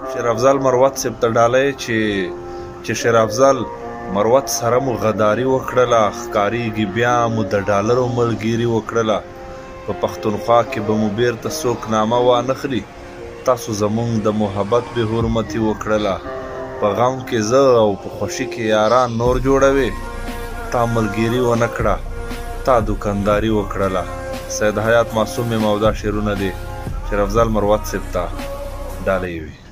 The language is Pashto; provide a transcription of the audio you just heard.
شیر افضل مروت صاحب ته ډالۍ چې شیر افضل مروت سره مو غداري وکړله، ښکارېږي بیا مو د ډالرو ملګري وکړله. په پښتونخوا کې به مو بیرته څوک نامه وانخلي، تاسو زموږ د محبت بې حرمتي وکړله. په غم کې زه او په خوښي کې یاران نور جوړوي، تا ملګري ونه کړه، تا دوکانداري وکړله. سید حیات معصوم یم او دا شعرونه دي شیر افضل مروت صاحب ته ډالۍ وي.